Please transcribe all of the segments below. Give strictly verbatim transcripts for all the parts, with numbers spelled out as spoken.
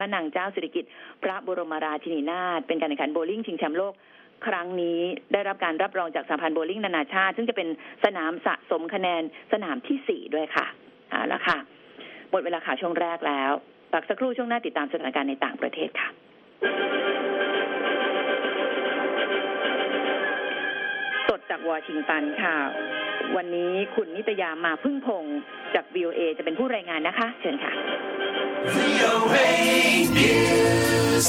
พระนางเจ้าสิริกิติ์พระบรมราชินีนาถเป็นการแข่งขันโบว์ลิ่งชิงแชมป์โลกครั้งนี้ได้รับการรับรองจากสหพันธ์โบว์ลิ่งนานาชาติซึ่งจะเป็นสนามสะสมคะแนนสนามที่สี่ด้วยค่ะเอาละค่ะหมดเวลาข่าวช่วงแรกแล้วพักสักครู่ช่วงหน้าติดตามสถานการณ์ในต่างประเทศค่ะสดจากวอชิงตันค่ะวันนี้คุณนิตยามาพึ่งพงษ์จาก วี โอ เอ จะเป็นผู้รายงานนะคะเชิญค่ะ วี โอ เอ News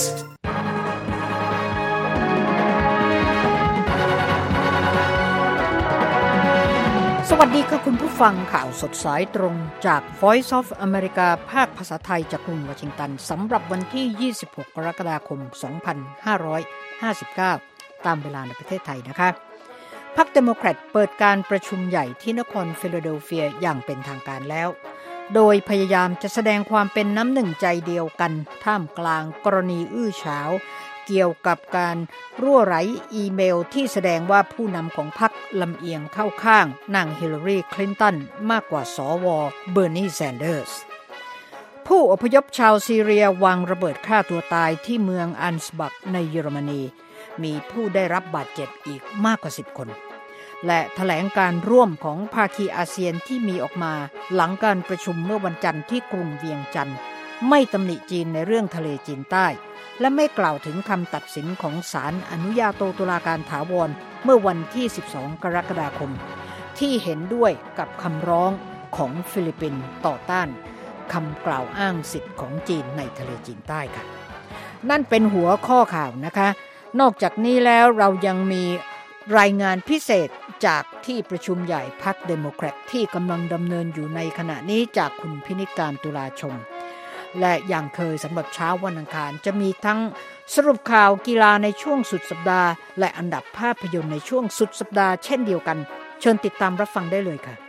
สวัสดีค่ะคุณผู้ฟังข่าวสดสายตรงจาก Voice of America ภาคภาษาไทยจากกรุงวอชิงตันสำหรับวันที่ยี่สิบหกกรกฎาคมสองพันห้าร้อยห้าสิบเก้าตามเวลาในประเทศไทยนะคะพรรคเดโมแครตเปิดการประชุมใหญ่ที่นครฟิลาเดลเฟียอย่างเป็นทางการแล้วโดยพยายามจะแสดงความเป็นน้ำหนึ่งใจเดียวกันท่ามกลางกรณีอื้อฉาวเกี่ยวกับการรั่วไหลอีเมลที่แสดงว่าผู้นำของพรรคลำเอียงเข้าข้างนางฮิลลารีคลินตันมากกว่าสวเบอร์นีแซนเดอร์สผู้อพยพชาวซีเรียวางระเบิดฆ่าตัวตายที่เมืองอันสบักในเยอรมนีมีผู้ได้รับบาดเจ็บอีกมากกว่าสิบคนและแถลงการร่วมของภาคีอาเซียนที่มีออกมาหลังการประชุมเมื่อวันจันทร์ที่กรุงเวียงจันทร์ไม่ตำหนิจีนในเรื่องทะเลจีนใต้และไม่กล่าวถึงคำตัดสินของศาลอนุญาโตตุลาการถาวรเมื่อวันที่สิบสองกรกฎาคมที่เห็นด้วยกับคำร้องของฟิลิปปินส์ต่อต้านคำกล่าวอ้างสิทธิ์ของจีนในทะเลจีนใต้ค่ะนั่นเป็นหัวข้อข่าวนะคะนอกจากนี้แล้วเรายังมีรายงานพิเศษจากที่ประชุมใหญ่พรรคเดโมแครตที่กำลังดำเนินอยู่ในขณะนี้จากคุณพินิจการตุลาชมและอย่างเคยสำหรับเช้าวันอังคารจะมีทั้งสรุปข่าวกีฬาในช่วงสุดสัปดาห์และอันดับภาพยนตร์ในช่วงสุดสัปดาห์เช่นเดียวกันเชิญติดตามรับฟังได้เลยค่ะ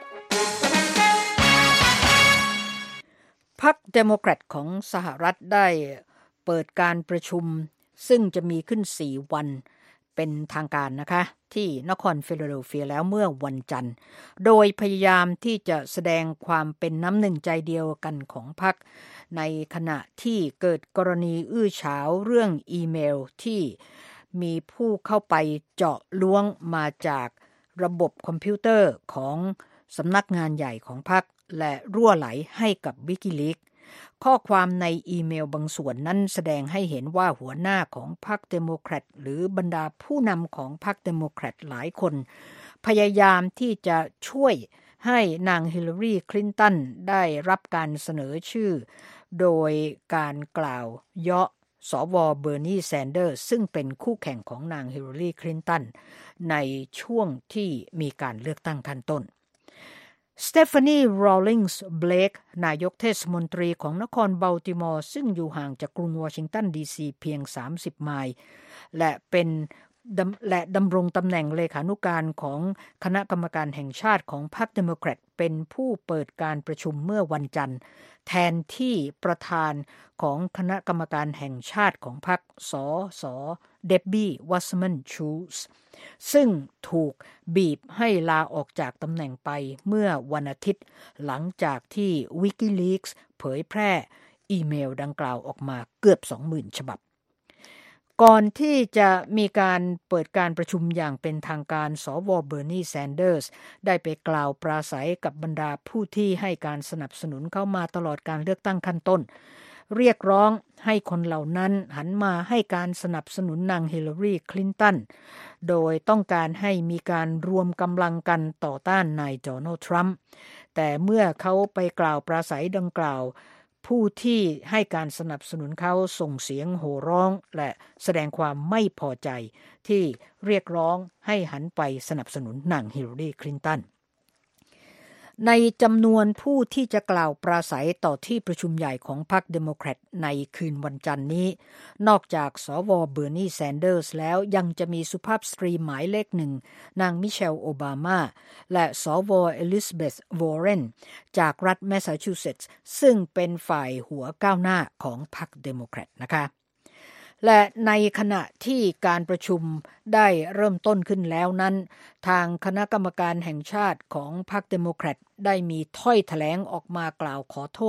พรรคเดโมแครตของสหรัฐได้เปิดการประชุมซึ่งจะมีขึ้นสี่วันเป็นทางการนะคะที่นครฟิลาเดลเฟียแล้วเมื่อวันจันทร์โดยพยายามที่จะแสดงความเป็นน้ำหนึ่งใจเดียวกันของพรรคในขณะที่เกิดกรณีอื้อฉาวเรื่องอีเมลที่มีผู้เข้าไปเจาะล้วงมาจากระบบคอมพิวเตอร์ของสำนักงานใหญ่ของพรรคและรั่วไหลให้กับ WikiLeaksข้อความในอีเมลบางส่วนนั้นแสดงให้เห็นว่าหัวหน้าของพรรคเดโมแครตหรือบรรดาผู้นำของพรรคเดโมแครตหลายคนพยายามที่จะช่วยให้นางฮิลลารีคลินตันได้รับการเสนอชื่อโดยการกล่าวเยาะสวเบอร์นีแซนเดอร์ซึ่งเป็นคู่แข่งของนางฮิลลารีคลินตันในช่วงที่มีการเลือกตั้งขั้นต้นสเตฟานีโรลลิงส์เบลกนายกเทศมนตรีของนครบัลติมอร์ซึ่งอยู่ห่างจากกรุงวอชิงตันดีซีเพียงสามสิบไมล์และเป็นและดำรงตำแหน่งเลขานุการของคณะกรรมการแห่งชาติของพรรคเดโมแครตเป็นผู้เปิดการประชุมเมื่อวันจันทร์แทนที่ประธานของคณะกรรมการแห่งชาติของพรรคสสเดบบี้วัสแมนชูสซึ่งถูกบีบให้ลาออกจากตำแหน่งไปเมื่อวันอาทิตย์หลังจากที่ WikiLeaks เผยแพร่อีเมลดังกล่าวออกมาเกือบ สองหมื่น ฉบับก่อนที่จะมีการเปิดการประชุมอย่างเป็นทางการสวเบอร์นีแซนเดอร์สได้ไปกล่าวปราศัยกับบรรดาผู้ที่ให้การสนับสนุนเข้ามาตลอดการเลือกตั้งขั้นต้นเรียกร้องให้คนเหล่านั้นหันมาให้การสนับสนุนนางฮิลลารีคลินตันโดยต้องการให้มีการรวมกำลังกันต่อต้านนายโดนัลด์ทรัมป์แต่เมื่อเขาไปกล่าวปราศัยดังกล่าวผู้ที่ให้การสนับสนุนเขาส่งเสียงโห่ร้องและแสดงความไม่พอใจที่เรียกร้องให้หันไปสนับสนุนนางฮิลลารีคลินตันในจำนวนผู้ที่จะกล่าวปราศัยต่อที่ประชุมใหญ่ของพรรคเดโมแครตในคืนวันจันทร์นี้นอกจากสวเบอร์นีแซนเดอร์สแล้วยังจะมีสุภาพสตรีหมายเลขหนึ่งนางมิเชลโอบามาและสวเอลิซาเบธวอร์เรนจากรัฐแมสซาชูเซตส์ซึ่งเป็นฝ่ายหัวก้าวหน้าของพรรคเดโมแครตนะคะและในขณะที่การประชุมได้เริ่มต้นขึ้นแล้วนั้นทางคณะกรรมการแห่งชาติของพรรคเดโมแครตได้มีถ้อยแถลงออกมากล่าวขอโทษ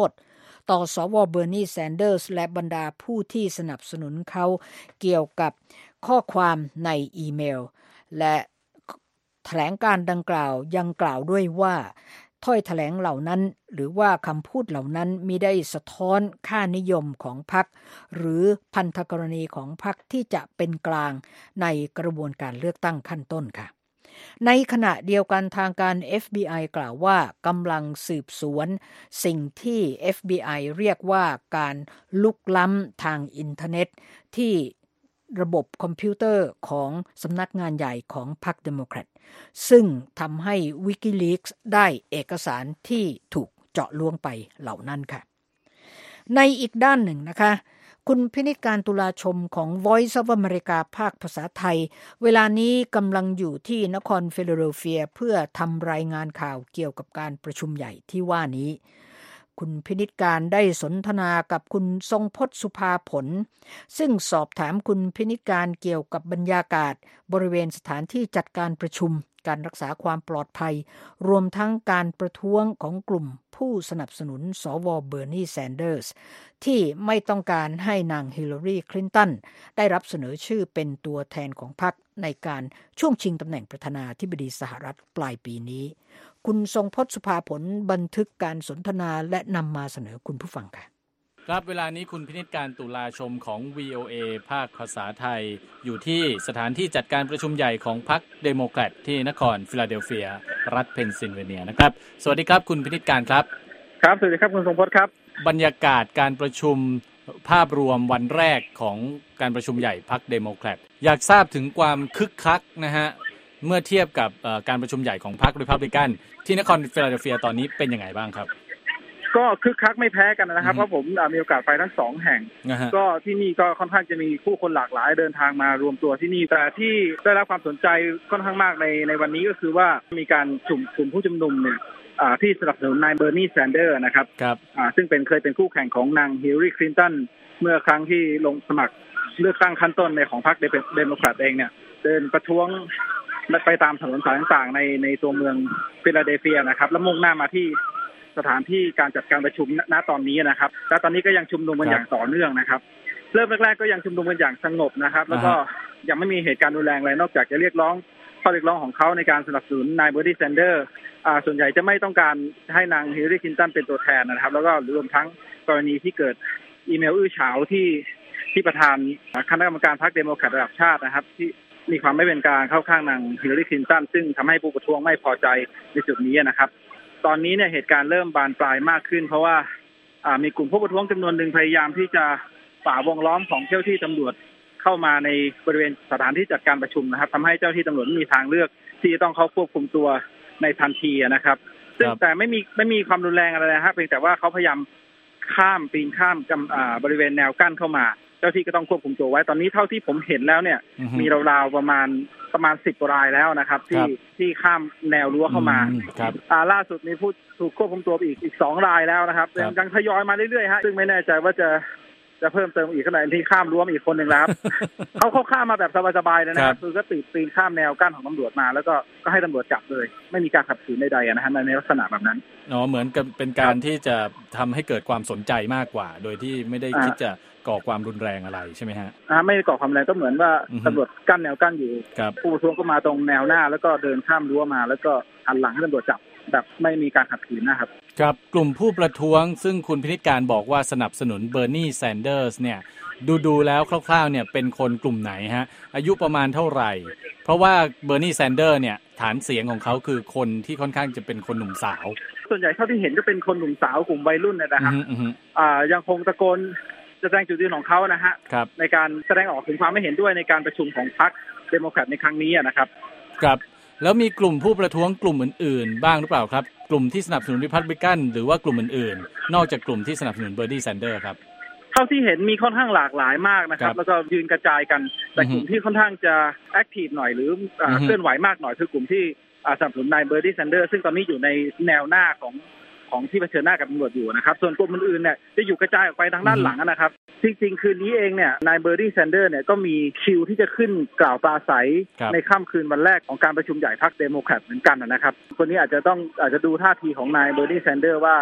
ต่อสวเบอร์นีแซนเดอร์สและบรรดาผู้ที่สนับสนุนเขาเกี่ยวกับข้อความในอีเมลและแถลงการดังกล่าวยังกล่าวด้วยว่าถ้อยแถลงเหล่านั้นหรือว่าคำพูดเหล่านั้นมิได้สะท้อนค่านิยมของพรรคหรือพันธกรณีของพรรคที่จะเป็นกลางในกระบวนการเลือกตั้งขั้นต้นค่ะในขณะเดียวกันทางการ เอฟ บี ไอ กล่าวว่ากำลังสืบสวนสิ่งที่ เอฟ บี ไอ เรียกว่าการลุกล้ำทางอินเทอร์เน็ตที่ระบบคอมพิวเตอร์ของสำนักงานใหญ่ของพรรคเดโมแครตซึ่งทำให้ WikiLeaks ได้เอกสารที่ถูกเจาะล้วงไปเหล่านั้นค่ะในอีกด้านหนึ่งนะคะคุณพินิจการตุลาชมของ Voice of America ภาคภาษาไทยเวลานี้กำลังอยู่ที่นครฟิลาเดลเฟียเพื่อทำรายงานข่าวเกี่ยวกับการประชุมใหญ่ที่ว่านี้คุณพินิจการได้สนทนากับคุณทรงพจน์สุภาผลซึ่งสอบถามคุณพินิจการเกี่ยวกับบรรยากาศบริเวณสถานที่จัดการประชุมการรักษาความปลอดภัยรวมทั้งการประท้วงของกลุ่มผู้สนับสนุนสวเบอร์นีแซนเดอร์สที่ไม่ต้องการให้นางฮิลลารีคลินตันได้รับเสนอชื่อเป็นตัวแทนของพรรคในการช่วงชิงตำแหน่งประธานาธิบดีสหรัฐปลายปีนี้คุณทรงพจน์สุภาผลบันทึกการสนทนาและนำมาเสนอคุณผู้ฟังค่ะครับเวลานี้คุณพินิจการตุลาชมของ วี โอ เอ ภาคภาษาไทยอยู่ที่สถานที่จัดการประชุมใหญ่ของพรรคเดโมแครตที่นครฟิลาเดลเฟียรัฐเพนซิลเวเนียนะครับสวัสดีครับคุณพินิจการครับครับสวัสดีครับคุณทรงพจน์ครับบรรยากาศการประชุมภาพรวมวันแรกของการประชุมใหญ่พรรคเดโมแครตอยากทราบถึงความคึกคักนะฮะเมื่อเทียบกับการประชุมใหญ่ของพรรครีพับลิกันที่นครฟิลาเดลเฟียตอนนี้เป็นยังไงบ้างครับก็คึกคักไม่แพ้กันนะครับเพราะผมมีโอกาสไปทั้งสองแห่ง uh-huh. ก็ที่นี่ก็ค่อนข้างจะมีผู้คนหลากหลายเดินทางมารวมตัวที่นี่แต่ที่ได้รับความสนใจค่อนข้างมากในในวันนี้ก็คือว่ามีการชุมกลุ่มผู้ชุมนุมเนี่ยที่สนับสนุนนายเบอร์นีแซนเดอร์นะครับครับซึ่งเป็นเคยเป็นคู่แข่งของนางฮิลลารีคลินตันเมื่อครั้งที่ลงสมัครเลือกตั้งขั้นต้นในของพรรคเดโมแครตเองเนี่ยเดินประท้วงไปตามถนนสายต่างๆในในตัวเมืองฟิลาเดลเฟียนะครับแล้วมุ่งหน้ามาที่สถานที่การจัดการประชุมณตอนนี้นะครับและตอนนี้ก็ยังชุมนุมกันอย่างต่อเนื่องนะครับเริ่มแรกๆก็ยังชุมนุมกันอย่างสงบนะครับแล้วก็ยังไม่มีเหตุการณ์รุนแรงอะไรนอกจากจะเรียกร้องข้อเรียกร้องของเขาในการสนับสนุนนายเบอร์นีแซนเดอร์ส่วนใหญ่จะไม่ต้องการให้นางฮิลลารีคลินตันเป็นตัวแทนนะครับแล้วก็รวมทั้งกรณีที่เกิดอีเมลอื้อฉาวที่ที่ประธานคณะกรรมการพรรคเดโมแครตระดับชาตินะครับที่มีความไม่เป็นกลางเข้าข้างนางฮิลลารีคลินตันซึ่งทำให้ผู้ประท้วงไม่พอใจในจุดนี้นะครับตอนนี้เนี่ยเหตุการณ์เริ่มบานปลายมากขึ้นเพราะว่ามีกลุ่มผู้ประท้วงจำนวนหนึ่งพยายามที่จะฝ่าวงล้อมของเจ้าที่ตำรวจเข้ามาในบริเวณสถานที่จัดการประชุมนะครับทำให้เจ้าที่ตำรวจไม่มีทางเลือกที่จะต้องเข้าควบคุมตัวในทันทีนะครับซึ่งแต่ไม่มีไม่มีความรุนแรงอะไรนะครับเพียงแต่ว่าเขาพยายามข้ามปีนข้ามบริเวณแนวกั้นเข้ามาเจ้าที่ก็ต้องควบคุมตัวไว้ตอนนี้เท่าที่ผมเห็นแล้วเนี่ย uh-huh. มีราวๆประมาณประมาณสิบรายแล้วนะครับที่ที่ข้ามแนวรั้วเข้ามาอ่าล่าสุดมีผู้ถูกควบคุมตัวอีกอีกสองรายแล้วนะครับยังทยอยมาเรื่อยๆฮะซึ่งไม่แน่ใจว่าจะจะเพิ่มเติมอีกขนาดที่ข้ามรั้วอีกคนหนึ่งแล้ว เขาเขาข้ามมาแบบสบายๆเลยนะครับคือก็ตีปีนข้ามแนวกั้นของตำรวจมาแล้วก็ก็ให้ตำรวจจับเลยไม่มีการขัดขืนใดๆนะฮะในลักษณะแบบนั้นอ๋อเหมือนกับเป็นการที่จะทำให้เกิดความสนใจมากกว่าโดยที่ไม่ได้คิดจะก่อความรุนแรงอะไรใช่ไหมฮะอ่าไม่ก่อความรุนแรงก็เหมือนว่าตำรวจกั้นแนวกั้นอยู่ผู้ประท้วงก็มาตรงแนวหน้าแล้วก็เดินข้ามรั้วมาแล้วก็หันหลังให้ตำรวจจับแบบไม่มีการขัดขืนนะครับครับกลุ่มผู้ประท้วงซึ่งคุณพินิจการบอกว่าสนับสนุนเบอร์นีแซนเดอร์สเนี่ยดูดูแล้วคร่าวๆเนี่ยเป็นคนกลุ่มไหนฮะอายุประมาณเท่าไหร่เพราะว่าเบอร์นีแซนเดอร์เนี่ยฐานเสียงของเขาคือคนที่ค่อนข้างจะเป็นคนหนุ่มสาวส่วนใหญ่เท่าที่เห็นก็เป็นคนหนุ่มสาวกลุ่มวัยรุ่นนะครับอ่ายังคงตะโกนแสดงจุดยืนของเขานะฮะในการแสดงออกถึงความไม่เห็นด้วยในการประชุมของพรรคเดโมแครตในครั้งนี้นะครับครับแล้วมีกลุ่มผู้ประท้วงกลุ่มอื่นๆบ้างหรือเปล่าครับกลุ่มที่สนับสนุนรีพับลิกันหรือว่ากลุ่มอื่นๆนอกจากกลุ่มที่สนับสนุนเบอร์นีแซนเดอร์ครับเท่าที่เห็นมีค่อนข้างหลากหลายมากนะครับแล้วก็ยืนกระจายกันแต่กลุ่มที่ค่อนข้างจะแอคทีฟหน่อยหรือเคลื่อนไหวมากหน่อยคือกลุ่มที่สนับสนุนนายเบอร์นีแซนเดอร์ซึ่งตอนนี้อยู่ในแนวหน้าของของที่เผชิญหน้ากับตำรวจอยู่นะครับส่วนกลุ่มอื่นๆเนี่ยจะอยู่กระจายออกไปทางด้านหลังนะครับจริงๆคืนนี้เองเนี่ยนายเบอร์นีแซนเดอร์เนี่ยก็มีคิวที่จะขึ้นกล่าวปราศัยในค่ำคืนวันแรกของการประชุมใหญ่พรรคเดโมแครตเหมือนกันนะครับคนนี้อาจจะต้องอาจจะดูท่าทีของนายเบอร์นีแซนเดอร์ว่า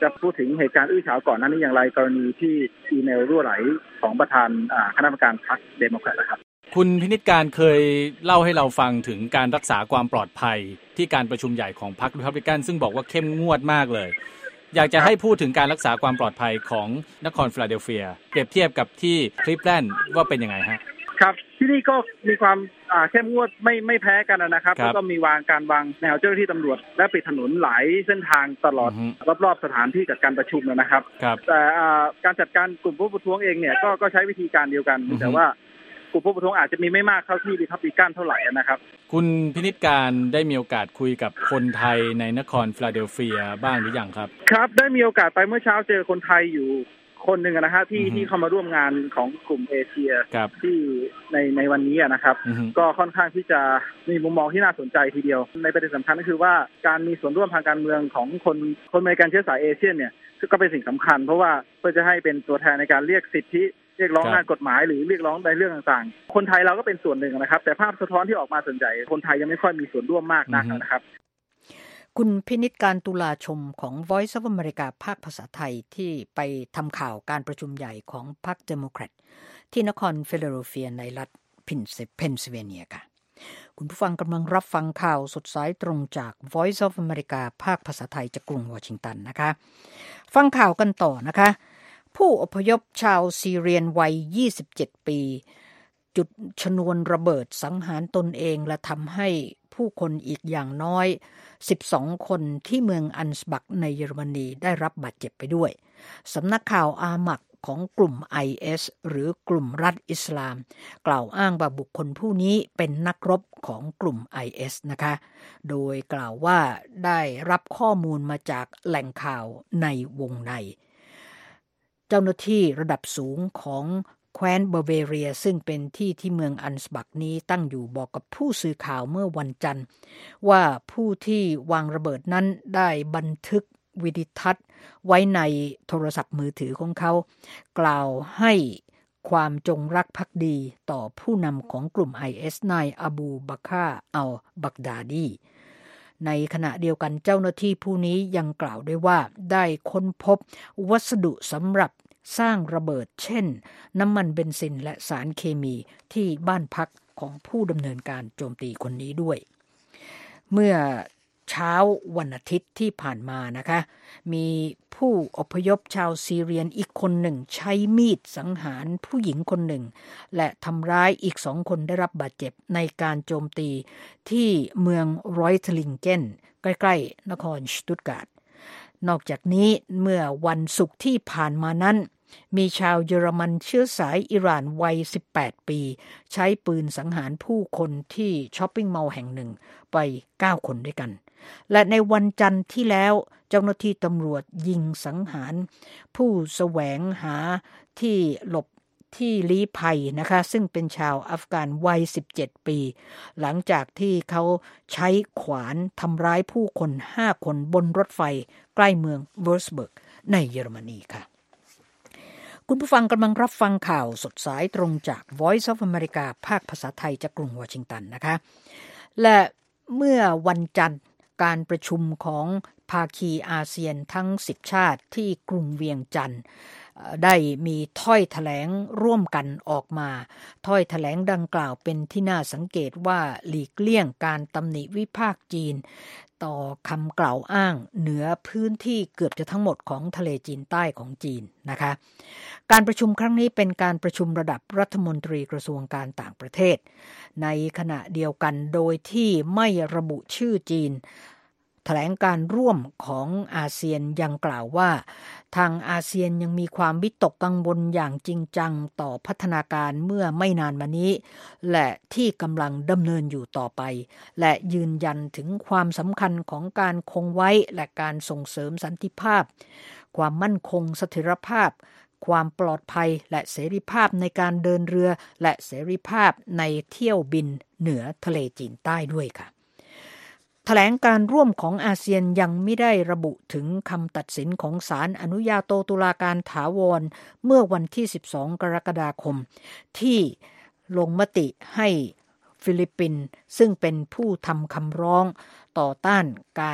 จะพูดถึงเหตุการณ์อื้อฉาวก่อนหน้านี้อย่างไรกรณีที่อีเมลรั่วไหลของประธานคณะกรรมการพรรคเดโมแครตนะครับคุณพินิจการเคยเล่าให้เราฟังถึงการรักษาความปลอดภัยที่การประชุมใหญ่ของพรรครีพับลิกันซึ่งบอกว่าเข้มงวดมากเลยอยากจะให้พูดถึงการรักษาความปลอดภัยของนครฟิลาเดลเฟียเปรียบเทียบกับที่คลิฟแลนด์ว่าเป็นยังไงฮะครับที่นี่ก็มีความเข้มงวดไม่ไม่แพ้กันนะครับแล้วก็มีวางการวางแนวเจ้าหน้าที่ตำรวจและปิดถนนหลายเส้นทางตลอดรอบๆสถานที่จัดการประชุมนะครับแต่การจัดการกลุ่มผู้ประท้วงเองเนี่ยก็ก็ใช้วิธีการเดียวกันแต่ว่ากลุ่มผู้ประท้วงอาจจะมีไม่มากเท่าที่รีพับลิกันเท่าไหร่นะครับคุณพินิจการได้มีโอกาสคุยกับคนไทยในนครฟิลาเดลเฟียบ้างหรือยังครับครับได้มีโอกาสไปเมื่อเช้าเจอคนไทยอยู่คนหนึ่งนะฮะที่ที่เข้ามาร่วมงานของกลุ่มเอเชียที่ในในวันนี้นะครับก็ค่อนข้างที่จะมีมุมมองที่น่าสนใจทีเดียวในประเด็นสำคัญก็คือว่าการมีส่วนร่วมทางการเมืองของคนคนอเมริกันเชื้อสายเอเชียเนี่ยก็เป็นสิ่งสำคัญเพราะว่าเพื่อจะให้เป็นตัวแทนในการเรียกสิทธิเรียกร้องงานกฎหมายหรือเรียกร้องในเรื่องต่างๆคนไทยเราก็เป็นส่วนหนึ่งนะครับแต่ภาพสะท้อนที่ออกมาส่วนใหญ่คนไทยยังไม่ค่อยมีส่วนร่วมมากนักนะครับคุณพินิจการตุลาชมของ Voice of America ภาคภาษาไทยที่ไปทำข่าวการประชุมใหญ่ของพรรคเดโมแครตที่นครฟิลาเดลเฟียในรัฐเพนซิลเวเนียค่ะคุณผู้ฟังกำลังรับฟังข่าวสดสายตรงจาก Voice of America ภาคภาษาไทยจากกรุงวอชิงตันนะคะฟังข่าวกันต่อนะคะผู้อพยพชาวซีเรียนวัยยี่สิบเจ็ดปีจุดชนวนระเบิดสังหารตนเองและทำให้ผู้คนอีกอย่างน้อยสิบสองคนที่เมืองอันสบักในเยอรมนีได้รับบาดเจ็บไปด้วยสำนักข่าวอามักของกลุ่ม ไอ เอส หรือกลุ่มรัฐอิสลามกล่าวอ้างว่าบุคคลผู้นี้เป็นนักรบของกลุ่ม ไอ เอส นะคะโดยกล่าวว่าได้รับข้อมูลมาจากแหล่งข่าวในวงในเจ้าหน้าที่ระดับสูงของแคว้นบาเวเรียซึ่งเป็นที่ที่เมืองอันสบักนี้ตั้งอยู่บอกกับผู้สื่อข่าวเมื่อวันจันทร์ว่าผู้ที่วางระเบิดนั้นได้บันทึกวิดีทัศน์ไว้ในโทรศัพท์มือถือของเขากล่าวให้ความจงรักภักดีต่อผู้นำของกลุ่ม ไอ เอส นายอบูบักรอัลบักดาดีในขณะเดียวกันเจ้าหน้าที่ผู้นี้ยังกล่าวด้วยว่าได้ค้นพบวัสดุสำหรับสร้างระเบิดเช่นน้ำมันเบนซินและสารเคมีที่บ้านพักของผู้ดำเนินการโจมตีคนนี้ด้วยเมื่อเช้าวันอาทิตย์ที่ผ่านมานะคะมีผู้อพยพชาวซีเรียนอีกคนหนึ่งใช้มีดสังหารผู้หญิงคนหนึ่งและทำร้ายอีกสองคนได้รับบาดเจ็บในการโจมตีที่เมืองรอยทลิงเกนใกล้ๆนครสตุตการ์ดนอกจากนี้เมื่อวันศุกร์ที่ผ่านมานั้นมีชาวเยอรมันเชื้อสายอิหร่านวัยสิบแปดปีใช้ปืนสังหารผู้คนที่ช้อปปิ้งมอลล์แห่งหนึ่งไปเก้าคนด้วยกันและในวันจันทร์ที่แล้วเจ้าหน้าที่ตำรวจยิงสังหารผู้แสวงหาที่หลบที่ลี้ภัยนะคะซึ่งเป็นชาวอัฟกานวัยสิบเจ็ดปีหลังจากที่เขาใช้ขวานทำร้ายผู้คนห้าคนบนรถไฟใกล้เมืองเวิร์สเบิร์กในเยอรมนีค่ะคุณผู้ฟังกำลังรับฟังข่าวสดสายตรงจาก Voice of America ภาคภาษาไทยจากกรุงวอชิงตันนะคะและเมื่อวันจันทร์การประชุมของภาคีอาเซียนทั้งสิบชาติที่กรุงเวียงจันทร์ได้มีถ้อยแถลงร่วมกันออกมาถ้อยแถลงดังกล่าวเป็นที่น่าสังเกตว่าหลีกเลี่ยงการตำหนิวิพากษ์จีนต่อคำกล่าวอ้างเหนือพื้นที่เกือบจะทั้งหมดของทะเลจีนใต้ของจีนนะคะการประชุมครั้งนี้เป็นการประชุมระดับรัฐมนตรีกระทรวงการต่างประเทศในขณะเดียวกันโดยที่ไม่ระบุชื่อจีนแถลงการร่วมของอาเซียนยังกล่าวว่าทางอาเซียนยังมีความวิตกกังวลอย่างจริงจังต่อพัฒนาการเมื่อไม่นานมานี้และที่กำลังดำเนินอยู่ต่อไปและยืนยันถึงความสำคัญของการคงไว้และการส่งเสริมสันติภาพความมั่นคงเสถียรภาพความปลอดภัยและเสรีภาพในการเดินเรือและเสรีภาพในเที่ยวบินเหนือทะเลจีนใต้ด้วยค่ะแถลงการร่วมของอาเซียนยังไม่ได้ระบุถึงคำตัดสินของศาลอนุญาโตตุลาการถาวรเมื่อวันที่สิบสองกรกฎาคมที่ลงมติให้ฟิลิปปินส์ซึ่งเป็นผู้ทำคำร้องต่อต้านการ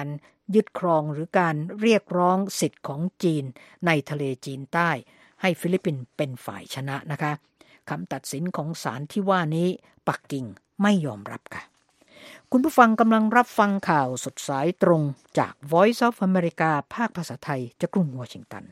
ยึดครองหรือการเรียกร้องสิทธิ์ของจีนในทะเลจีนใต้ให้ฟิลิปปินส์เป็นฝ่ายชนะนะคะคำตัดสินของศาลที่ว่านี้ปักกิ่งไม่ยอมรับค่ะคุณผู้ฟังกำลังรับฟังข่าวสดสายตรงจาก Voice of America ภาคภาษาไทยจากกรุงวอชิงตัน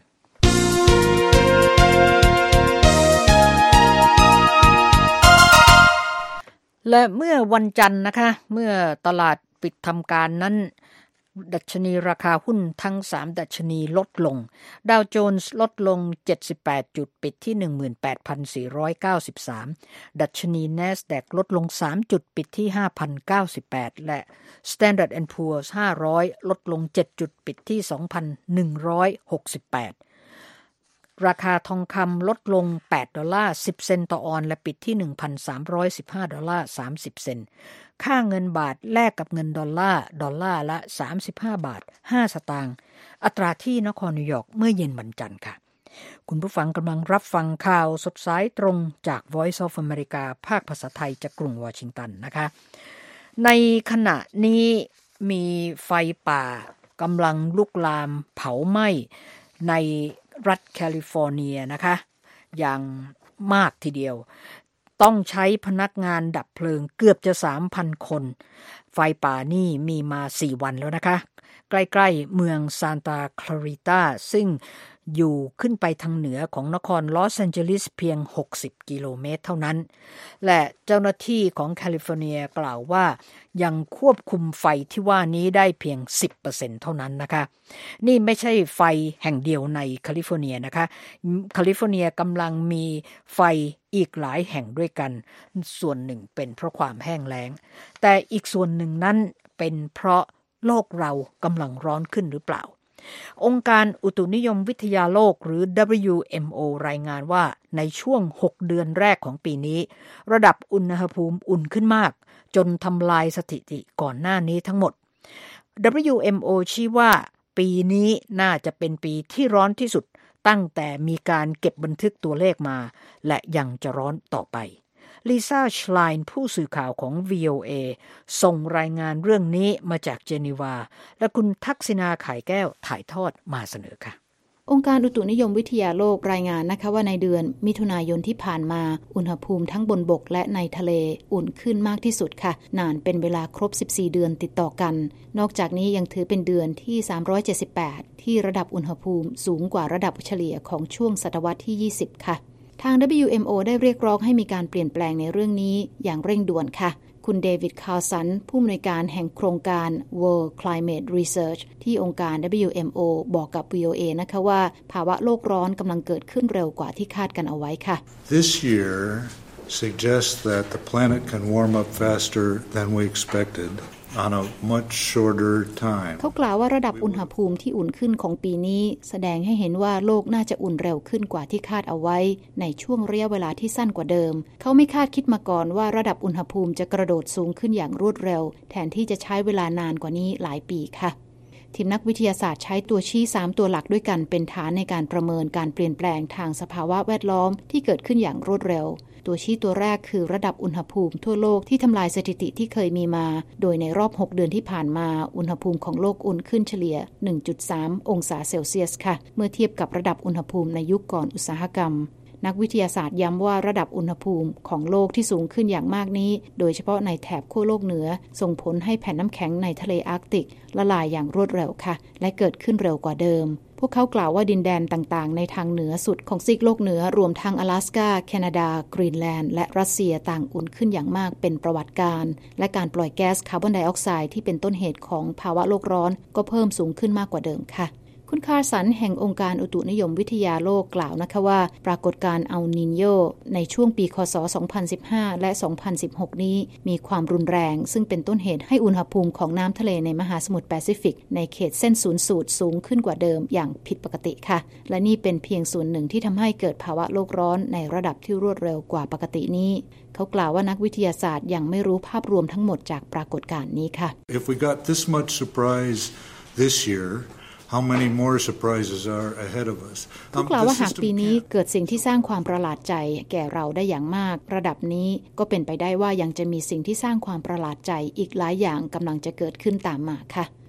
และเมื่อวันจันทร์นะคะเมื่อตลาดปิดทำการนั้นดัชนีราคาหุ้นทั้งสามดัชนีลดลงดาวโจนส์ลดลงเจ็ดสิบแปดจุดปิดที่ หนึ่งหมื่นแปดพันสี่ร้อยเก้าสิบสาม ดัชนี NASDAQ ลดลงสามจุดปิดที่ ห้าพันเก้าสิบแปด และ Standard แอนด์ Poor's ห้าร้อยลดลงเจ็ดจุดปิดที่ สองพันหนึ่งร้อยหกสิบแปด ราคาทองคำลดลงแปดดอลลาร์สิบเซนต์ต่อออนซ์และปิดที่ หนึ่งพันสามร้อยสิบห้าดอลลาร์สามสิบเซนต์ค่าเงินบาทแลกกับเงินดอลลาร์ดอลลาร์ละสามสิบห้าบาทห้าสตางค์อัตราที่นครนิวยอร์กเมื่อเย็นวันจันทร์ค่ะคุณผู้ฟังกำลังรับฟังข่าวสดสายตรงจาก Voice of America ภาคภาษาไทยจากกรุงวอชิงตันนะคะในขณะนี้มีไฟป่ากำลังลุกลามเผาไหม้ในรัฐแคลิฟอร์เนียนะคะอย่างมากทีเดียวต้องใช้พนักงานดับเพลิงเกือบจะ สามพัน คนไฟป่านี่มีมาสี่วันแล้วนะคะใกล้ๆเมืองซานตาคลาริตาซึ่งอยู่ขึ้นไปทางเหนือของนครลอสแอนเจลิสเพียงหกสิบกิโลเมตรเท่านั้นและเจ้าหน้าที่ของแคลิฟอร์เนียกล่าวว่ายังควบคุมไฟที่ว่านี้ได้เพียง สิบเปอร์เซ็นต์ เท่านั้นนะคะนี่ไม่ใช่ไฟแห่งเดียวในแคลิฟอร์เนียนะคะแคลิฟอร์เนียกำลังมีไฟอีกหลายแห่งด้วยกันส่วนหนึ่งเป็นเพราะความแห้งแล้งแต่อีกส่วนหนึ่งนั้นเป็นเพราะโลกเรากำลังร้อนขึ้นหรือเปล่าองค์การอุตุนิยมวิทยาโลกหรือ ดับเบิลยู เอ็ม โอ รายงานว่าในช่วงหกเดือนแรกของปีนี้ระดับอุณหภูมิอุ่นขึ้นมากจนทำลายสถิติก่อนหน้านี้ทั้งหมด ดับเบิลยู เอ็ม โอ ชี้ว่าปีนี้น่าจะเป็นปีที่ร้อนที่สุดตั้งแต่มีการเก็บบันทึกตัวเลขมาและยังจะร้อนต่อไปลิซ่า ชไลน์ผู้สื่อข่าวของ วี โอ เอ ส่งรายงานเรื่องนี้มาจากเจนีวาและคุณทักษิณาไข่แก้วถ่ายทอดมาเสนอค่ะองค์การอุตุนิยมวิทยาโลกรายงานนะคะว่าในเดือนมิถุนายนที่ผ่านมาอุณหภูมิทั้งบนบกและในทะเลอุ่นขึ้นมากที่สุดค่ะนานเป็นเวลาครบสิบสี่เดือนติดต่อกันนอกจากนี้ยังถือเป็นเดือนที่สามร้อยเจ็ดสิบแปดที่ระดับอุณหภูมิสูงกว่าระดับเฉลี่ยของช่วงศตวรรษที่ยี่สิบค่ะทาง ดับเบิลยู เอ็ม โอ ได้เรียกร้องให้มีการเปลี่ยนแปลงในเรื่องนี้อย่างเร่งด่วนค่ะคุณเดวิด คาร์สันผู้อำนวยการแห่งโครงการ World Climate Research ที่องค์การ ดับเบิลยู เอ็ม โอ บอกกับ วี โอ เอ นะคะว่าภาวะโลกร้อนกำลังเกิดขึ้นเร็วกว่าที่คาดกันเอาไว้ค่ะ This year suggests that the planet can warm up faster than we expected on a much shorter time เขากล่าวว่าระดับอุณหภูมิที่อุ่นขึ้นของปีนี้แสดงให้เห็นว่าโลกน่าจะอุ่นเร็วขึ้นกว่าที่คาดเอาไว้ในช่วงระยะเวลาที่สั้นกว่าเดิมเขาไม่คาดคิดมาก่อนว่าระดับอุณหภูมิจะกระโดดสูงขึ้นอย่างรวดเร็วแทนที่จะใช้เวลานานกว่านี้หลายปีค่ะทีมนักวิทยาศาสตร์ใช้ตัวชี้สามตัวหลักด้วยกันเป็นฐานในการประเมินการเปลี่ยนแปลงทางสภาวะแวดล้อมที่เกิดขึ้นอย่างรวดเร็วตัวชี้ตัวแรกคือระดับอุณหภูมิทั่วโลกที่ทำลายสถิติที่เคยมีมาโดยในรอบหกเดือนที่ผ่านมาอุณหภูมิของโลกอุ่นขึ้นเฉลี่ย หนึ่งจุดสาม องศาเซลเซียสค่ะเมื่อเทียบกับระดับอุณหภูมิในยุคก่อนอุตสาหกรรมนักวิทยาศาสตร์ย้ำว่าระดับอุณหภูมิของโลกที่สูงขึ้นอย่างมากนี้โดยเฉพาะในแถบขั้วโลกเหนือส่งผลให้แผ่นน้ำแข็งในทะเลอาร์กติกละลายอย่างรวดเร็วค่ะและเกิดขึ้นเร็วกว่าเดิมพวกเขากล่าวว่าดินแดนต่างๆในทางเหนือสุดของซีกโลกเหนือรวมทั้ง阿拉斯กาแคนาดากรีนแลนด์และรัสเซียต่างอุ่นขึ้นอย่างมากเป็นประวัติการและการปล่อยแก๊สคาร์บอนไดออกไซด์ที่เป็นต้นเหตุของภาวะโลกร้อนก็เพิ่มสูงขึ้นมากกว่าเดิมค่ะคุณคาร์สันแห่งองค์การอุตุนิยมวิทยาโลกกล่าวนะคะว่าปรากฏการณ์อัลนีโญในช่วงปีคศสองพันสิบห้าและสองพันสิบหกนี้มีความรุนแรงซึ่งเป็นต้นเหตุให้อุณหภูมิของน้ำทะเลในมหาสมุทรแปซิฟิกในเขตเส้นศูนย์สูตรสูงขึ้นกว่าเดิมอย่างผิดปกติค่ะและนี่เป็นเพียงส่วนหนึ่งที่ทำให้เกิดภาวะโลกร้อนในระดับที่รวดเร็วกว่าปกตินี้เขากล่าวว่านักวิทยาศาสตร์ยังไม่รู้ภาพรวมทั้งหมดจากปรากฏการณ์นี้ค่ะ If we got this much surprise this year How many more surprises are ahead of us เขากล่าวว่าหากปีนี้เกิดสิ่งที่สร้างความประหลาดใจแก่เราได้อย่างมากระดับนี้ก็เป็นไปได้ว่ายังจะมีสิ่งที่สร้างความประหลาดใจอีกหลายอย่างกำลังจะเกิดขึ้นตามมาค่ะ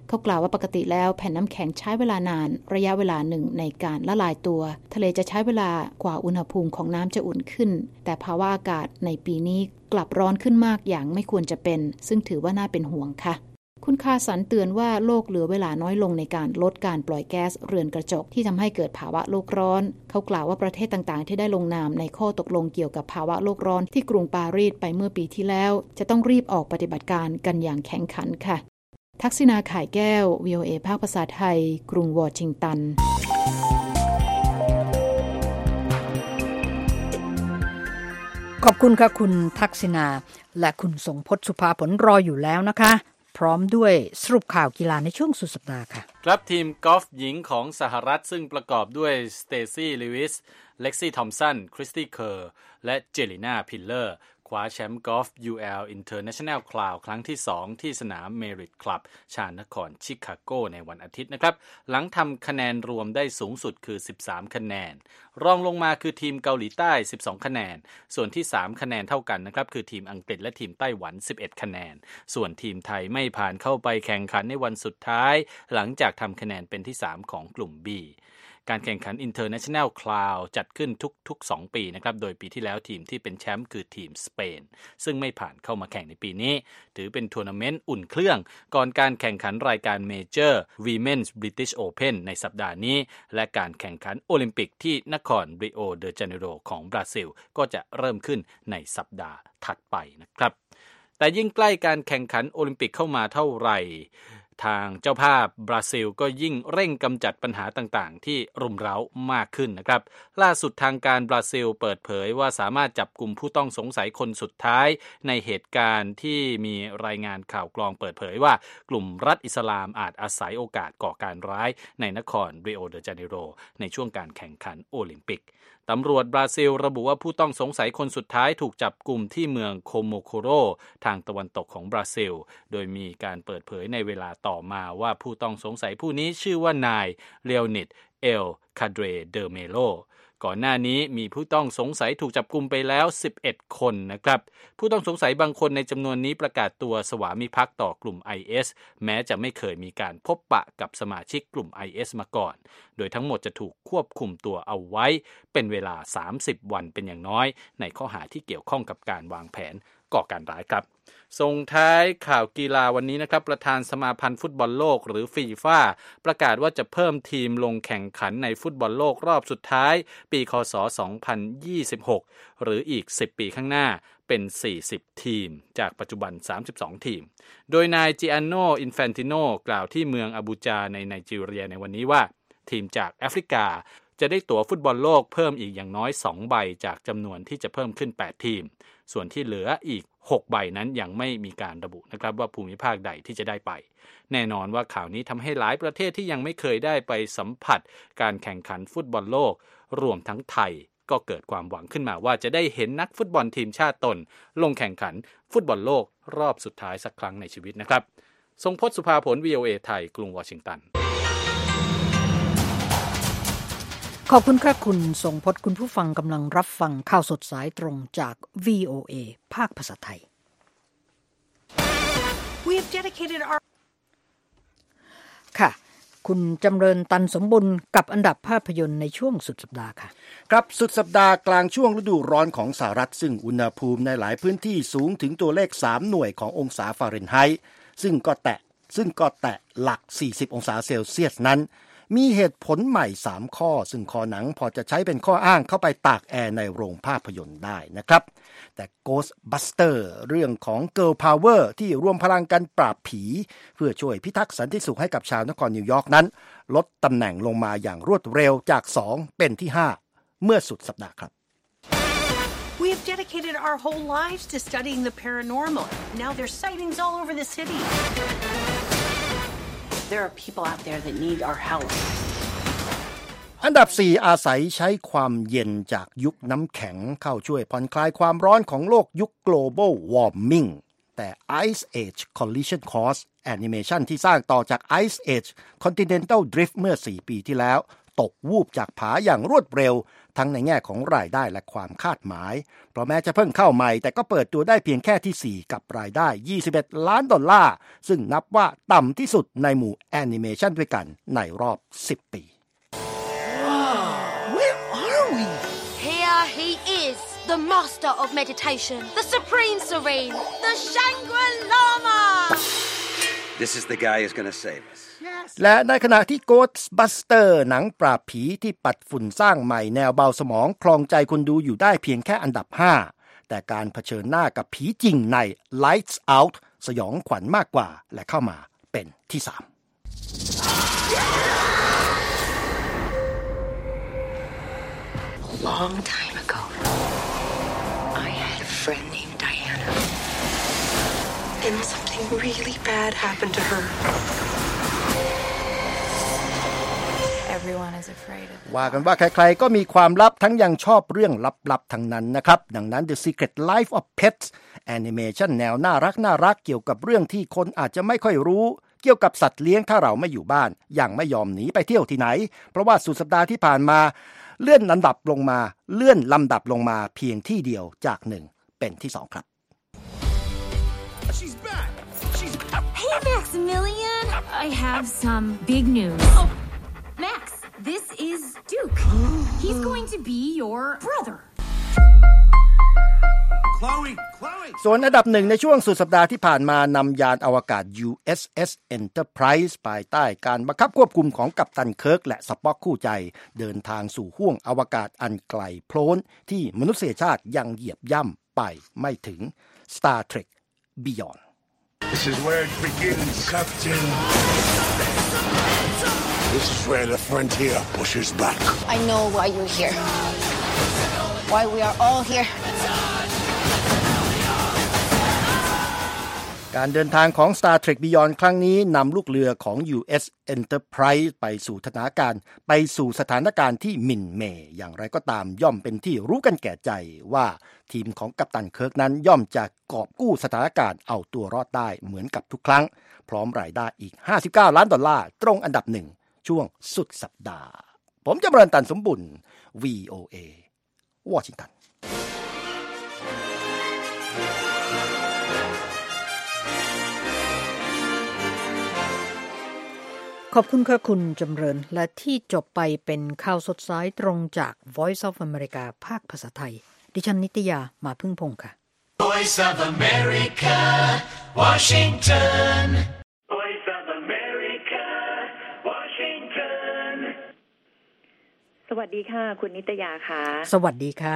เขากล่าวว่าปกติแล้วแผ่นน้ำแข็งใช้เวลานานระยะเวลาหนึ่งในการละลายตัวทะเลจะใช้เวลากว่าอุณหภูมิของน้ำจะอุ่นขึ้นแต่ภาวะอากาศในปีนี้กลับร้อนขึ้นมากอย่างไม่ควรจะเป็นซึ่งถือว่าน่าเป็นห่วงค่ะคุณคาสันเตือนว่าโลกเหลือเวลาน้อยลงในการลดการปล่อยแก๊สเรือนกระจกที่ทำให้เกิดภาวะโลกร้อนเขากล่าวว่าประเทศต่างๆที่ได้ลงนามในข้อตกลงเกี่ยวกับภาวะโลกร้อนที่กรุงปารีสไปเมื่อปีที่แล้วจะต้องรีบออกปฏิบัติการกันอย่างแข็งขันค่ะทักษิณาข่ายแก้ว วี โอ เอ ภาคภาษาไทยกรุงวอชิงตันขอบคุณค่ะคุณทักษิณาและคุณสงพจน์สุภาผลรออยู่แล้วนะคะพร้อมด้วยสรุปข่าวกีฬาในช่วงสุดสัปดาห์ค่ะครับทีมกอล์ฟหญิงของสหรัฐซึ่งประกอบด้วยสเตซี่ลิวิสเล็กซี่ทอมสันคริสตี้เคอร์และเจลิน่าพิลเลอร์คว้าแชมป์กอล์ฟ ยู แอล International Cloud ครั้งที่สองที่สนาม Merit Club ชานครชิคาโกในวันอาทิตย์นะครับหลังทำคะแนนรวมได้สูงสุดคือสิบสามคะแนนรองลงมาคือทีมเกาหลีใต้สิบสองคะแนนส่วนที่สามคะแนนเท่ากันนะครับคือทีมอังกฤษและทีมไต้หวันสิบเอ็ดคะแนนส่วนทีมไทยไม่ผ่านเข้าไปแข่งขันในวันสุดท้ายหลังจากทำคะแนนเป็นที่สามของกลุ่ม Bการแข่งขัน International Cloud จัดขึ้นทุกๆสองปีนะครับโดยปีที่แล้วทีมที่เป็นแชมป์คือทีมสเปนซึ่งไม่ผ่านเข้ามาแข่งในปีนี้ถือเป็นทัวร์นาเมนต์อุ่นเครื่องก่อนการแข่งขันรายการเมเจอร์ Women's British Open ในสัปดาห์นี้และการแข่งขันโอลิมปิกที่นครริโอเดจาเนโรของบราซิลก็จะเริ่มขึ้นในสัปดาห์ถัดไปนะครับแต่ยิ่งใกล้การแข่งขันโอลิมปิกเข้ามาเท่าไหร่ทางเจ้าภาพบราซิลก็ยิ่งเร่งกำจัดปัญหาต่างๆที่รุมเร้ามากขึ้นนะครับล่าสุดทางการบราซิลเปิดเผยว่าสามารถจับกลุ่มผู้ต้องสงสัยคนสุดท้ายในเหตุการณ์ที่มีรายงานข่าวกรองเปิดเผยว่ากลุ่มรัฐอิสลามอาจอาศัยโอกาสก่อการร้ายในนครริโอเดจาเนโรในช่วงการแข่งขันโอลิมปิกตำรวจบราซิลระบุว่าผู้ต้องสงสัยคนสุดท้ายถูกจับกุมที่เมืองโคโมโคโรทางตะวันตกของบราซิลโดยมีการเปิดเผยในเวลาต่อมาว่าผู้ต้องสงสัยผู้นี้ชื่อว่านายเลโอนิดเอลคาเดรเดอเมโลก่อนหน้านี้มีผู้ต้องสงสัยถูกจับกุมไปแล้วสิบเอ็ดคนนะครับผู้ต้องสงสัยบางคนในจำนวนนี้ประกาศตัวสวามิภักดิ์ต่อกลุ่ม ไอ เอส แม้จะไม่เคยมีการพบปะกับสมาชิกกลุ่ม ไอ เอส มาก่อนโดยทั้งหมดจะถูกควบคุมตัวเอาไว้เป็นเวลาสามสิบวันเป็นอย่างน้อยในข้อหาที่เกี่ยวข้องกับการวางแผนก่อการร้ายครับส่งท้ายข่าวกีฬาวันนี้นะครับประธานสมาพันธ์ฟุตบอลโลกหรือฟีฟ่าประกาศว่าจะเพิ่มทีมลงแข่งขันในฟุตบอลโลกรอบสุดท้ายปีคศสองพันยี่สิบหกหรืออีกสิบปีข้างหน้าเป็นสี่สิบทีมจากปัจจุบันสามสิบสองทีมโดยนายจิอาโนอินแฟนติโนกล่าวที่เมืองอาบูจาในไนจีเรียในวันนี้ว่าทีมจากแอฟริกาจะได้ตั๋วฟุตบอลโลกเพิ่มอีกอย่างน้อยสองใบจากจำนวนที่จะเพิ่มขึ้นแปดทีมส่วนที่เหลืออีกหกใบนั้นยังไม่มีการระบุนะครับว่าภูมิภาคใดที่จะได้ไปแน่นอนว่าข่าวนี้ทำให้หลายประเทศที่ยังไม่เคยได้ไปสัมผัสการแข่งขันฟุตบอลโลกรวมทั้งไทยก็เกิดความหวังขึ้นมาว่าจะได้เห็นนักฟุตบอลทีมชาติตนลงแข่งขันฟุตบอลโลกรอบสุดท้ายสักครั้งในชีวิตนะครับทรงพจน์สุภาผล วี โอ เอ ไทยกรุงวอชิงตันขอบคุณค่ะคุณทรงพจน์คุณผู้ฟังกำลังรับฟังข่าวสดสายตรงจาก วี โอ เอ ภาคภาษาไทย We have dedicated our ค่ะคุณจำเริญตันสมบุญกับอันดับภาพยนตร์ในช่วงสุดสัปดาห์ค่ะครับสุดสัปดาห์กลางช่วงฤดูร้อนของสหรัฐซึ่งอุณหภูมิในหลายพื้นที่สูงถึงตัวเลขสามหน่วยขององศาฟาเรนไฮต์ซึ่งก็แตะซึ่งก็แตะหลักสี่สิบองศาเซลเซียสนั้นมีเหตุผลใหม่สามข้อซึ่งคอหนังพอจะใช้เป็นข้ออ้างเข้าไปตากแอร์ในโรงภาพยนตร์ได้นะครับแต่ Ghostbuster เรื่องของ Girl Power ที่รวมพลังกันปราบผีเพื่อช่วยพิทักษ์สันติสุขให้กับชาวนครนิวยอร์กนั้นลดตำแหน่งลงมาอย่างรวดเร็วจากสองเป็นที่ห้าเมื่อสุดสัปดาห์ครับ We have dedicated our whole lives to studying the paranormal. Now there's sightings all over the city.There are people out there that need our help. อันดับสี่อาศัยใช้ความเย็นจากยุคน้ำแข็งเข้าช่วยผ่อนคลายความร้อนของโลกยุค global warming แต่ Ice Age Collision Course Animation ที่สร้างต่อจาก Ice Age Continental Drift เมื่อสี่ปีที่แล้วตกวูบจากผาอย่างรวดเร็วทั้งในแง่ของรายได้และความคาดหมายเพราะแม้จะเพิ่งเข้าใหม่แต่ก็เปิดตัวได้เพียงแค่ที่สี่กับรายได้ยี่สิบเอ็ดล้านดอลลาร์ซึ่งนับว่าต่ำที่สุดในหมู่แอนิเมชันด้วยกันในรอบสิบปี Where are we? Here he is, the master of meditation, the supreme serene, the Shangri-Lama. This is the guy who's going to save us. และในขณะที่ Ghostbuster หนังปราบผีที่ปัดฝุ่นสร้างใหม่แนวเบาสมองครองใจคนดูอยู่ได้เพียงแค่อันดับห้าแต่การเผชิญหน้ากับผีจริงใน Lights Out สยองขวัญมากกว่าและเข้ามาเป็นที่สาม A long time ago, I had a friend named Diana. And something really bad happened to her. Everyone is afraid of it. ว่ากันว่าใครๆก็มีความลับทั้งยังชอบเรื่องลับๆทั้งนั้นนะครับดังนั้น The Secret Life of Pets แอนิเมชันแนวน่ารักน่ารักเกี่ยวกับเรื่องที่คนอาจจะไม่ค่อยรู้เกี่ยวกับสัตว์เลี้ยงถ้าเราไม่อยู่บ้านยังไม่ยอมหนีไปเที่ยวที่ไหนเพราะว่าสุดสัปดาห์ที่ผ่านมาเลื่อนลำดับลงมาเลื่อนลำดับลงมาเพียงที่เดียวจากหนึ่งเป็นที่สองครับ She's back. She's Hey Maximilian, I have some big news. Oh, Max, this is Duke. He's going to be your brother. Chloe, Chloe. ส่วนอันดับหนึ่งในช่วงสุดสัปดาห์ที่ผ่านมานำยานอวกาศ ยู เอส เอส Enterprise ภายใต้การบังคับควบคุมของกัปตันเคิร์กและสป็อกคู่ใจเดินทางสู่ห้วงอวกาศอันไกลโพ้นที่มนุษยชาติยังเหยียบย่ำไปไม่ถึง Star Trek Beyond This is where it begins, Captain. This is where the frontier pushes back. I know why you're here. Why we are all here. การเดินทางของ Star Trek Beyond ครั้งนี้นำลูกเรือของ ยู เอส Enterprise ไปสู่สถานการณ์ไปสู่สถานการณ์ที่หมิ่นเหม่อย่างไรก็ตามย่อมเป็นที่รู้กันแก่ใจว่าทีมของกัปตันเคิร์กนั้นย่อมจะกอบกู้สถานการณ์เอาตัวรอดได้เหมือนกับทุกครั้งพร้อมรายได้อีกห้าสิบเก้าล้านดอลลาร์ตรงอันดับหนึ่งช่วงสุดสัปดาห์ผมจำเริญตันสมบุญ วี โอ เอ วอชิงตันขอบคุณค่ะคุณจำเริญและที่จบไปเป็นข่าวสดสายตรงจาก Voice of America ภาคภาษาไทยดิฉันนิตยามาพึ่งพงษ์ค่ะ Voice of America Washington Voice of America Washington สวัสดีค่ะคุณนิตยาค่ะสวัสดีค่ะ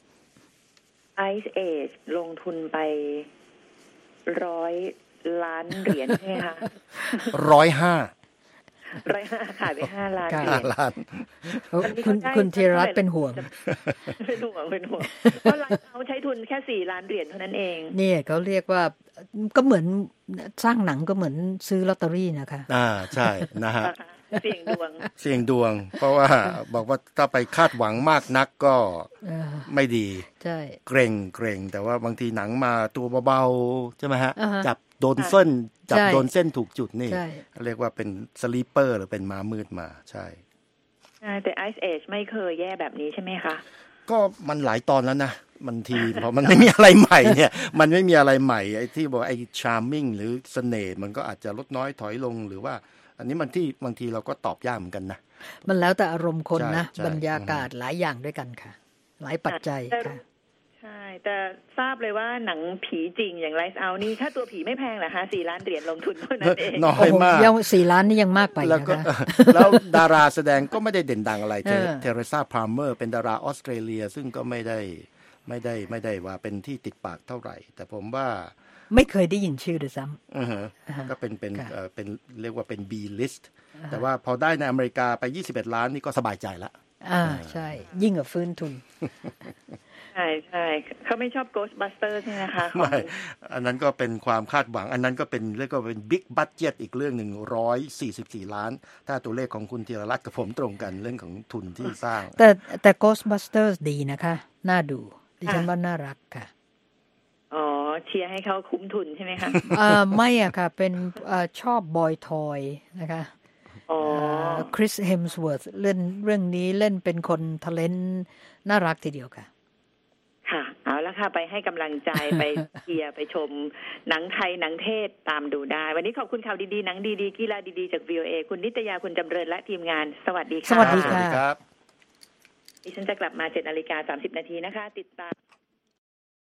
Ice Age ลงทุนไปร้อยล้านเหรียญใช่ไหมคะร้อยห้าร้อยห้าขายไปห้าล้านเหรียญคุณคุณธีรรัตน์เป็นห่วงเป็นห่วงเป็นห่วงเพราะเขาใช้ทุนแค่สี่ล้านเหรียญเท่านั้นเองนี่เขาเรียกว่าก็เหมือนสร้างหนังก็เหมือนซื้อลอตเตอรี่นะคะอ่าใช่นะฮะเสี่ยงดวงเสี่ยงดวงเพราะว่าบอกว่าถ้าไปคาดหวังมากนักก็ไม่ดีใช่เกรงเกรงแต่ว่าบางทีหนังมาตัวเบาๆใช่ไหมฮะจับโดนเส้นจับโดนเส้นถูกจุดนี่เรียกว่าเป็นสลีปเปอร์หรือเป็นม้ามืดมาใช่ใช่แต่ Ice Age ไม่เคยแย่แบบนี้ใช่ไหมคะก็มันหลายตอนแล้วนะมันทีเพราะมันไม่มีอะไรใหม่เนี่ยมันไม่มีอะไรใหม่ไอ้ที่บอกไอ้ charming หรือเสน่ห์มันก็อาจจะลดน้อยถอยลงหรือว่าอันนี้มันที่บางทีเราก็ตอบยากเหมือนกันนะมันแล้วแต่อารมณ์คนนะบรรยากาศหลายอย่างด้วยกันค่ะหลายปัจจัยค่ะใช่แต่ทราบเลยว่าหนังผีจริงอย่าง Lights Out นี่ค่าตัวผีไม่แพงเหรอคะสี่ล้านเหรียญลงทุนเท่านั้นเองน้อยมากยังสี่ล้านนี่ยังมากไปนะคะแล้วดาราแสดงก็ไม่ได้เด่นดังอะไรเทเรซาพาล์เมอร์เป็นดาราออสเตรเลียซึ่งก็ไม่ได้ไม่ได้ไม่ได้ว่าเป็นที่ติดปากเท่าไหร่แต่ผมว่าไม่เคยได้ยินชื่อด้วยซ้ำอือฮะก็เป็นเป็นเอ่อเป็นเรียกว่าเป็น B list แต่ว่าพอได้ในอเมริกาไปยี่สิบเอ็ดล้านนี่ก็สบายใจละอ่าใช่ยิ่งกว่าฟื้นทุนใช่ใช่เขาไม่ชอบ Ghostbuster ใช่ไหมคะไม่อันนั้นก็เป็นความคาดหวังอันนั้นก็เป็นเรียกว่าเป็น Big Budget อีกเรื่องหนึ่งหนึ่งร้อยสี่สิบสี่ล้านถ้าตัวเลขของคุณธีรรัตน์กับผมตรงกันเรื่องของทุนที่สร้างแต่แต่ Ghostbusters ดีนะคะน่าดูดิฉันว่าน่ารักค่ะอ๋อเชียร์ให้เขาคุ้มทุนใช่ไหมคะอ่าไม่อ่ะค่ะเป็นอ่าชอบบอยทอยนะคะคริสเฮมส์เวิร์ธเล่นเรื่องนี้เล่นเป็นคนทะเลนน่ารักทีเดียวค่ะค่ะเอาละค่ะไปให้กำลังใจ ไปเชียร์ไปชมหนังไทยหนังเทศตามดูได้วันนี้ขอบคุณข่าวดีๆหนังดีๆกีฬาดีๆจาก วี โอ เอ คุณนิตยาคุณจำเริญและทีมงานสวัสดีค่ะสวัสดีค่ะดิฉันจะกลับมา เจ็ดนาฬิกาสามสิบนาทีนะคะติดตาม